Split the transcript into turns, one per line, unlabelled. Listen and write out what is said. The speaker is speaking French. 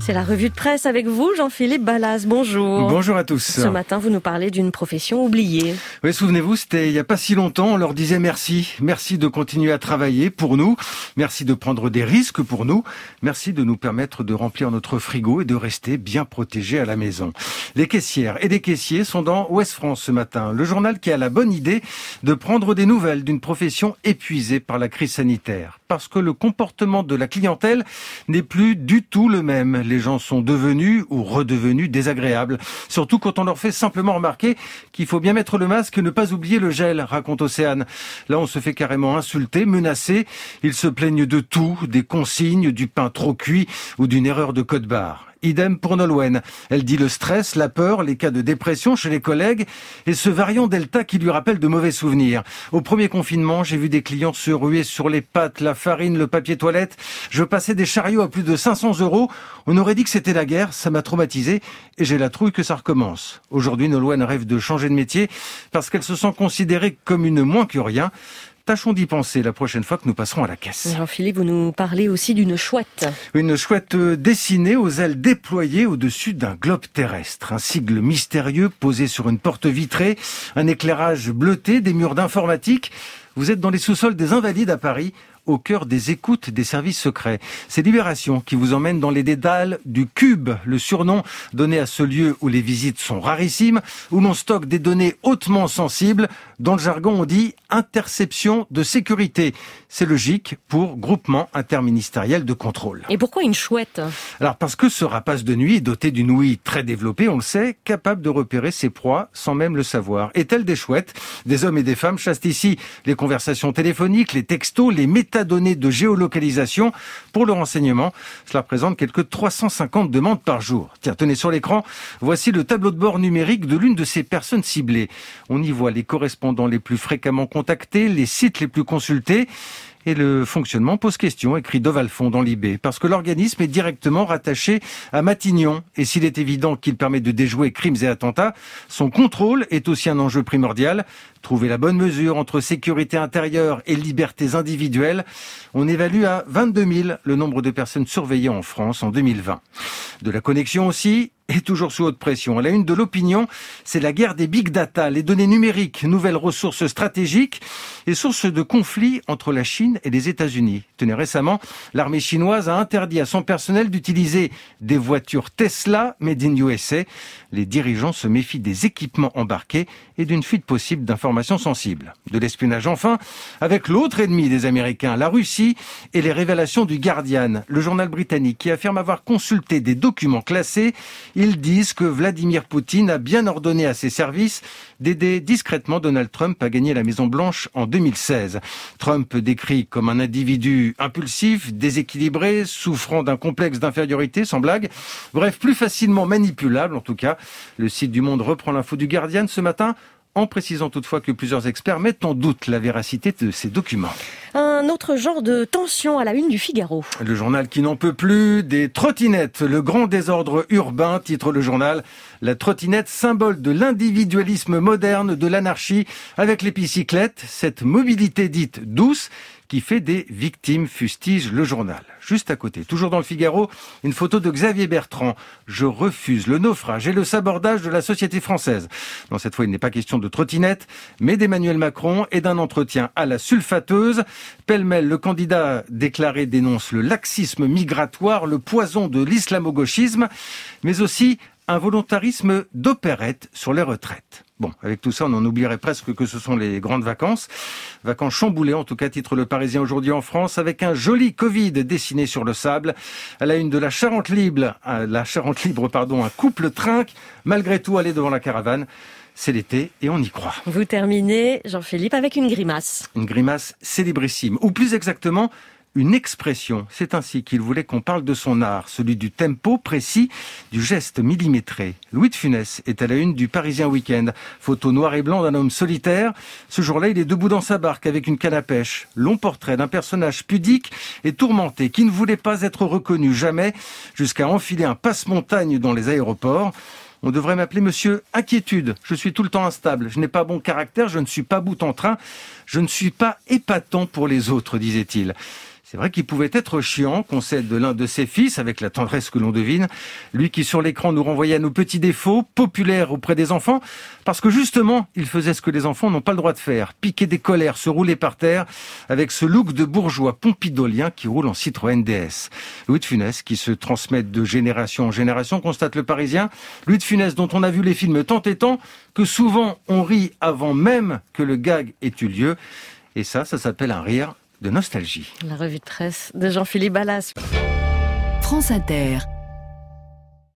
C'est la revue de presse avec vous, Jean-Philippe Balaz. Bonjour.
Bonjour à tous.
Ce matin, vous nous parlez d'une profession oubliée.
Oui, souvenez-vous, c'était il n'y a pas si longtemps, on leur disait merci. Merci de continuer à travailler pour nous. Merci de prendre des risques pour nous. Merci de nous permettre de remplir notre frigo et de rester bien protégés à la maison. Les caissières et les caissiers sont dans Ouest France ce matin. Le journal qui a la bonne idée de prendre des nouvelles d'une profession épuisée par la crise sanitaire. Parce que le comportement de la clientèle n'est plus du tout le même. Les gens sont devenus ou redevenus désagréables. Surtout quand on leur fait simplement remarquer qu'il faut bien mettre le masque et ne pas oublier le gel, raconte Océane. Là, on se fait carrément insulter, menacer. Ils se plaignent de tout, des consignes, du pain trop cuit ou d'une erreur de code barre. Idem pour Nolwenn. Elle dit le stress, la peur, les cas de dépression chez les collègues et ce variant Delta qui lui rappelle de mauvais souvenirs. Au premier confinement, j'ai vu des clients se ruer sur les pâtes, la farine, le papier toilette. Je passais des chariots à plus de 500 €. On aurait dit que c'était la guerre, ça m'a traumatisé et j'ai la trouille que ça recommence. Aujourd'hui, Nolwenn rêve de changer de métier parce qu'elle se sent considérée comme une moins que rien. Tâchons d'y penser la prochaine fois que nous passerons à la caisse.
Jean-Philippe, vous nous parlez aussi d'une chouette.
Une chouette dessinée aux ailes déployées au-dessus d'un globe terrestre. Un sigle mystérieux posé sur une porte vitrée, un éclairage bleuté, des murs d'informatique. Vous êtes dans les sous-sols des Invalides à Paris, au cœur des écoutes des services secrets. C'est Libération qui vous emmène dans les dédales du Cube, le surnom donné à ce lieu où les visites sont rarissimes, où l'on stocke des données hautement sensibles. Dans le jargon, on dit interception de sécurité. C'est logique pour groupement interministériel de contrôle.
Et pourquoi une chouette ?
Alors parce que ce rapace de nuit est doté d'une ouïe très développée, on le sait, capable de repérer ses proies sans même le savoir. Et telles des chouettes, des hommes et des femmes chassent ici les conversations téléphoniques, les textos, les métadonnées de géolocalisation. Pour le renseignement, cela représente quelques 350 demandes par jour. Tiens, tenez sur l'écran, voici le tableau de bord numérique de l'une de ces personnes ciblées. On y voit les correspondants les plus fréquemment contactés, les sites les plus consultés. Et le fonctionnement pose question, écrit Dovalfond dans l'IB, parce que l'organisme est directement rattaché à Matignon. Et s'il est évident qu'il permet de déjouer crimes et attentats, son contrôle est aussi un enjeu primordial. Trouver la bonne mesure entre sécurité intérieure et libertés individuelles. On évalue à 22 000 le nombre de personnes surveillées en France en 2020. De la connexion aussi, et toujours sous haute pression. À la une de l'opinion, c'est la guerre des big data, les données numériques, nouvelles ressources stratégiques et sources de conflits entre la Chine et les États-Unis. Tenez, récemment, l'armée chinoise a interdit à son personnel d'utiliser des voitures Tesla made in USA. Les dirigeants se méfient des équipements embarqués et d'une fuite possible d'informations sensibles. De l'espionnage enfin, avec l'autre ennemi des Américains, la Russie et les révélations du Guardian, le journal britannique qui affirme avoir consulté des documents classés. Ils disent que Vladimir Poutine a bien ordonné à ses services d'aider discrètement Donald Trump à gagner la Maison-Blanche en 2016. Trump décrit comme un individu impulsif, déséquilibré, souffrant d'un complexe d'infériorité, sans blague. Bref, plus facilement manipulable en tout cas. Le site du Monde reprend l'info du Guardian ce matin, en précisant toutefois que plusieurs experts mettent en doute la véracité de ces documents.
Un autre genre de tension à la une du Figaro.
Le journal qui n'en peut plus, des trottinettes. Le grand désordre urbain, titre le journal. La trottinette, symbole de l'individualisme moderne, de l'anarchie, avec les bicyclettes, cette mobilité dite douce, qui fait des victimes, fustige le journal. Juste à côté, toujours dans le Figaro, une photo de Xavier Bertrand. Je refuse le naufrage et le sabordage de la société française. Non, cette fois, il n'est pas question de trottinette, mais d'Emmanuel Macron et d'un entretien à la sulfateuse. Pêle-mêle, le candidat déclaré dénonce le laxisme migratoire, le poison de l'islamo-gauchisme, mais aussi un volontarisme d'opérette sur les retraites. Bon, avec tout ça, on en oublierait presque que ce sont les grandes vacances. Vacances chamboulées, en tout cas, titre Le Parisien aujourd'hui en France, avec un joli Covid dessiné sur le sable. À la une de la Charente Libre, un couple trinque, malgré tout aller devant la caravane. C'est l'été et on y croit.
Vous terminez, Jean-Philippe, avec une grimace.
Une grimace célébrissime, ou plus exactement, une expression. C'est ainsi qu'il voulait qu'on parle de son art, celui du tempo précis, du geste millimétré. Louis de Funès est à la une du Parisien Week-end. Photo noir et blanc d'un homme solitaire. Ce jour-là, il est debout dans sa barque avec une canne à pêche. Long portrait d'un personnage pudique et tourmenté qui ne voulait pas être reconnu jamais, jusqu'à enfiler un passe-montagne dans les aéroports. On devrait m'appeler Monsieur Inquiétude. Je suis tout le temps instable. Je n'ai pas bon caractère. Je ne suis pas boute en train. Je ne suis pas épatant pour les autres, disait-il. C'est vrai qu'il pouvait être chiant, concède de l'un de ses fils, avec la tendresse que l'on devine. Lui qui, sur l'écran, nous renvoyait à nos petits défauts, populaires auprès des enfants, parce que justement, il faisait ce que les enfants n'ont pas le droit de faire. Piquer des colères, se rouler par terre, avec ce look de bourgeois pompidolien qui roule en Citroën DS. Louis de Funès, qui se transmet de génération en génération, constate le Parisien. Louis de Funès, dont on a vu les films tant et tant, que souvent on rit avant même que le gag ait eu lieu. Et ça s'appelle un rire de nostalgie.
La revue de presse de Jean-Philippe Ballas.
France Inter.